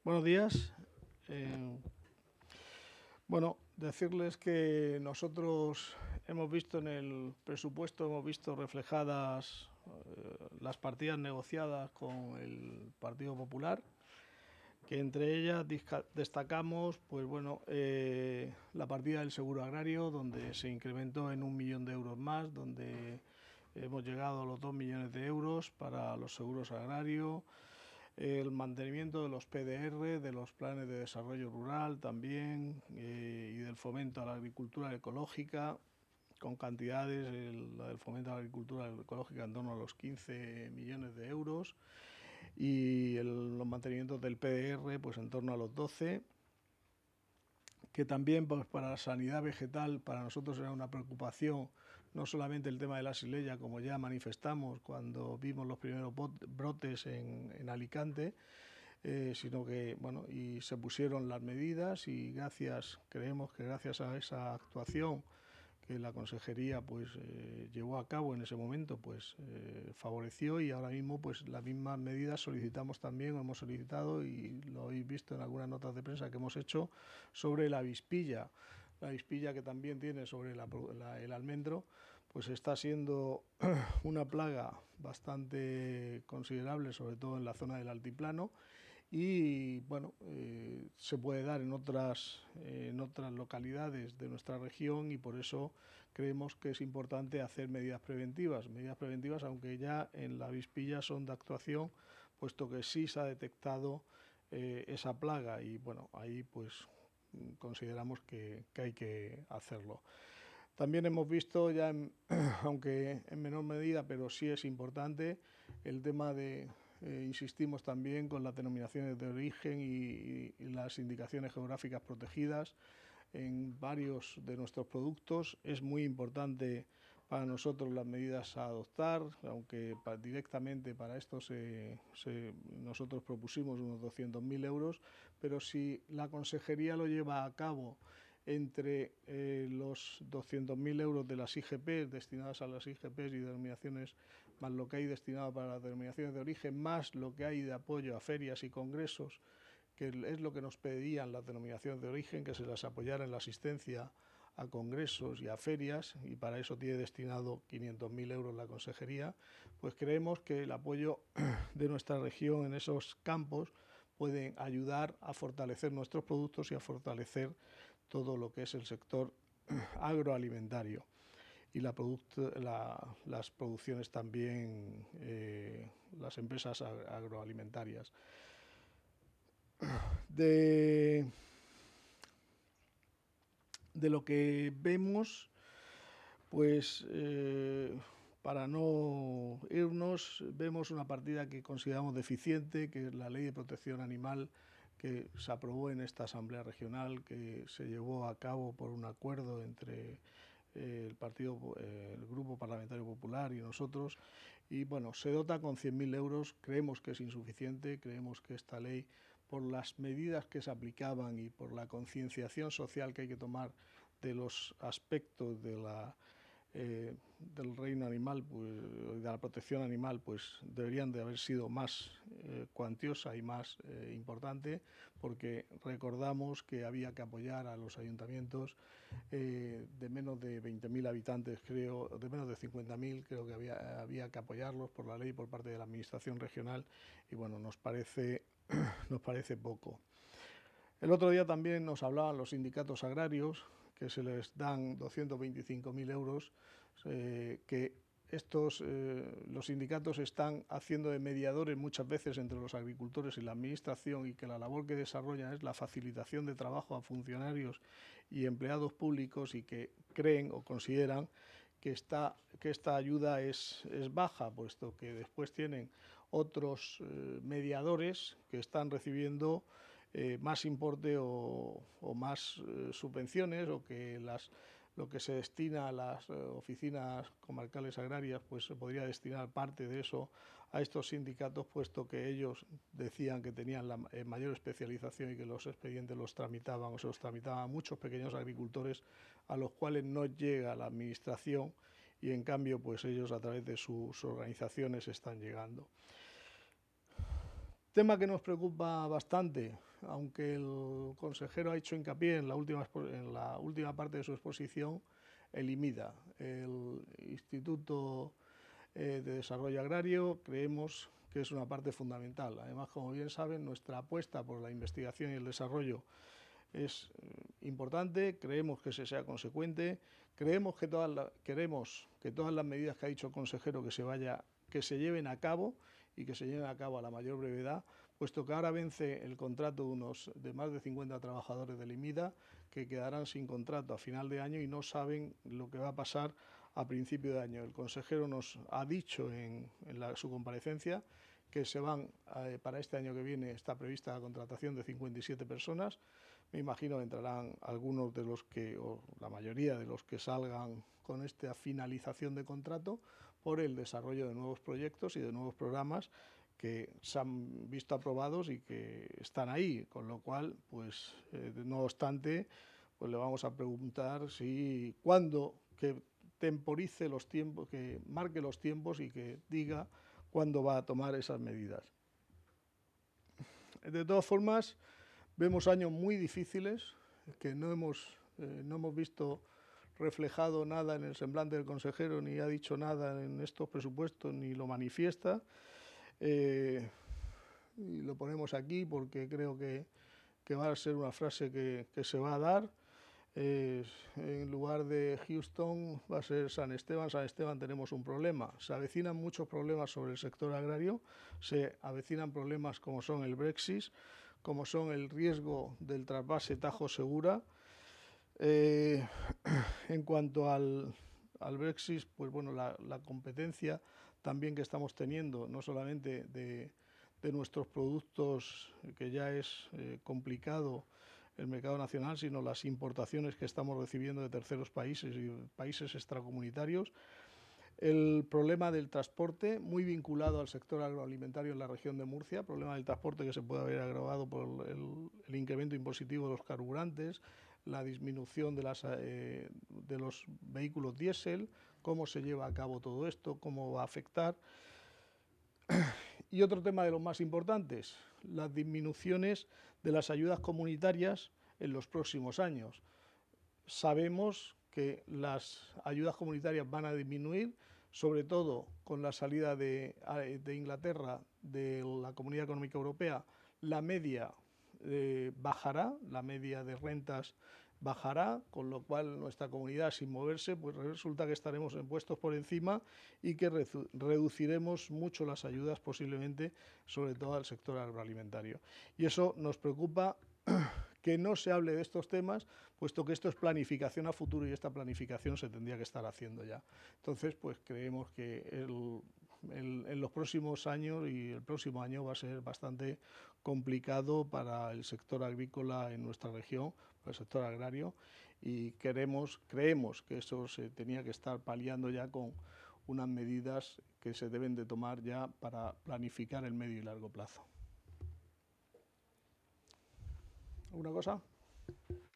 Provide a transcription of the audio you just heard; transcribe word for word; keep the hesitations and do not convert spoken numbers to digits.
Buenos días. Eh, bueno, decirles que nosotros hemos visto en el presupuesto, hemos visto reflejadas eh, las partidas negociadas con el Partido Popular, que entre ellas destacamos pues bueno, eh, la partida del seguro agrario, donde se incrementó en un millón de euros más, donde hemos llegado a los dos millones de euros para los seguros agrarios. El mantenimiento de los P D R, de los planes de desarrollo rural también, eh, y del fomento a la agricultura ecológica, con cantidades, el, del fomento a la agricultura ecológica en torno a los quince millones de euros, y el, los mantenimientos del P D R pues en torno a los doce, que también pues, para la sanidad vegetal para nosotros era una preocupación, no solamente el tema de la xylella, como ya manifestamos cuando vimos los primeros brotes en, en Alicante, eh, sino que, bueno, y se pusieron las medidas y gracias, creemos que gracias a esa actuación que la consejería pues eh, llevó a cabo en ese momento, pues eh, favoreció, y ahora mismo pues las mismas medidas solicitamos también, hemos solicitado y lo habéis visto en algunas notas de prensa que hemos hecho sobre la avispilla, la avispilla que también tiene sobre la, la, el almendro, pues está siendo una plaga bastante considerable, sobre todo en la zona del altiplano. Y bueno, eh, se puede dar en otras, eh, en otras localidades de nuestra región, y por eso creemos que es importante hacer medidas preventivas, medidas preventivas aunque ya en la avispilla son de actuación, puesto que sí se ha detectado eh, esa plaga, y bueno, ahí pues consideramos que, que hay que hacerlo. También hemos visto ya, en, aunque en menor medida, pero sí es importante, el tema de, eh, insistimos también con las denominaciones de origen y, y las indicaciones geográficas protegidas en varios de nuestros productos. Es muy importante para nosotros las medidas a adoptar, aunque para, directamente para esto se, se, nosotros propusimos unos doscientos mil euros, pero si la consejería lo lleva a cabo entre eh, los doscientos mil euros de las I G P destinadas a las I G P y denominaciones, más lo que hay destinado para las denominaciones de origen, más lo que hay de apoyo a ferias y congresos, que es lo que nos pedían las denominaciones de origen, que se las apoyara en la asistencia a congresos y a ferias, y para eso tiene destinado quinientos mil euros la consejería, pues creemos que el apoyo de nuestra región en esos campos pueden ayudar a fortalecer nuestros productos y a fortalecer todo lo que es el sector agroalimentario y la producto, la, las producciones también, eh, las empresas agroalimentarias. De, de lo que vemos, pues eh, para no irnos, vemos una partida que consideramos deficiente, que es la Ley de Protección Animal, que se aprobó en esta Asamblea Regional, que se llevó a cabo por un acuerdo entre eh, el partido, eh, el Grupo Parlamentario Popular y nosotros, y bueno, se dota con cien mil euros. Creemos que es insuficiente, creemos que esta ley, por las medidas que se aplicaban y por la concienciación social que hay que tomar de los aspectos de la Eh, del reino animal, pues, de la protección animal, pues deberían de haber sido más eh, cuantiosa y más eh, importante, porque recordamos que había que apoyar a los ayuntamientos eh, de menos de veinte mil habitantes, creo, de menos de cincuenta mil, creo que había, había que apoyarlos por la ley por parte de la Administración regional, y bueno, nos parece, nos parece poco. El otro día también nos hablaban los sindicatos agrarios, que se les dan doscientos veinticinco mil euros, eh, que estos, eh, los sindicatos están haciendo de mediadores muchas veces entre los agricultores y la administración, y que la labor que desarrollan es la facilitación de trabajo a funcionarios y empleados públicos, y que creen o consideran que esta, que esta ayuda es, es baja, puesto que después tienen otros eh, mediadores que están recibiendo Eh, más importe o, o más eh, subvenciones, o que las, lo que se destina a las eh, oficinas comarcales agrarias, pues se podría destinar parte de eso a estos sindicatos, puesto que ellos decían que tenían la eh, mayor especialización y que los expedientes los tramitaban o se los tramitaban a muchos pequeños agricultores a los cuales no llega la administración, y en cambio pues ellos a través de sus organizaciones están llegando. Tema que nos preocupa bastante, aunque el consejero ha hecho hincapié en la última, en la última parte de su exposición, el IMIDA, el Instituto de Desarrollo Agrario, creemos que es una parte fundamental. Además, como bien saben, nuestra apuesta por la investigación y el desarrollo es importante, creemos que se sea consecuente, creemos que todas la, queremos que todas las medidas que ha dicho el consejero que se, vaya, que se lleven a cabo y que se lleven a cabo a la mayor brevedad, puesto que ahora vence el contrato de, unos, de más de cincuenta trabajadores del IMIDA que quedarán sin contrato a final de año y no saben lo que va a pasar a principio de año. El consejero nos ha dicho en, en la, su comparecencia que se van, eh, para este año que viene está prevista la contratación de cincuenta y siete personas. Me imagino que entrarán algunos de los que, o la mayoría de los que salgan con esta finalización de contrato por el desarrollo de nuevos proyectos y de nuevos programas que se han visto aprobados y que están ahí, con lo cual, pues, eh, no obstante, pues le vamos a preguntar si, cuándo, que temporice los tiempos, que marque los tiempos y que diga cuándo va a tomar esas medidas. De todas formas, vemos años muy difíciles, que no hemos, eh, no hemos visto reflejado nada en el semblante del consejero, ni ha dicho nada en estos presupuestos, ni lo manifiesta. Eh, y lo ponemos aquí porque creo que, que va a ser una frase que, que se va a dar. Eh, en lugar de Houston va a ser San Esteban. San Esteban tenemos un problema. Se avecinan muchos problemas sobre el sector agrario, se avecinan problemas como son el Brexit, como son el riesgo del trasvase Tajo-Segura. Eh, en cuanto al, al Brexit, pues bueno, la, la competencia también que estamos teniendo, no solamente de, de nuestros productos, que ya es eh, complicado el mercado nacional, sino las importaciones que estamos recibiendo de terceros países y países extracomunitarios. El problema del transporte, muy vinculado al sector agroalimentario en la región de Murcia, problema del transporte que se puede haber agravado por el, el incremento impositivo de los carburantes, la disminución de, las, eh, de los vehículos diésel, cómo se lleva a cabo todo esto, cómo va a afectar. Y otro tema de los más importantes, las disminuciones de las ayudas comunitarias en los próximos años. Sabemos que las ayudas comunitarias van a disminuir, sobre todo con la salida de, de Inglaterra de la Comunidad Económica Europea, la media eh, bajará, la media de rentas bajará, con lo cual nuestra comunidad, sin moverse, pues resulta que estaremos en puestos por encima y que reduciremos mucho las ayudas posiblemente, sobre todo al sector agroalimentario. Y eso nos preocupa, que no se hable de estos temas, puesto que esto es planificación a futuro y esta planificación se tendría que estar haciendo ya. Entonces, pues creemos que el, el, en los próximos años y el próximo año va a ser bastante complicado para el sector agrícola en nuestra región, para el sector agrario, y queremos, creemos que eso se tenía que estar paliando ya con unas medidas que se deben de tomar ya para planificar el medio y largo plazo. ¿Alguna cosa?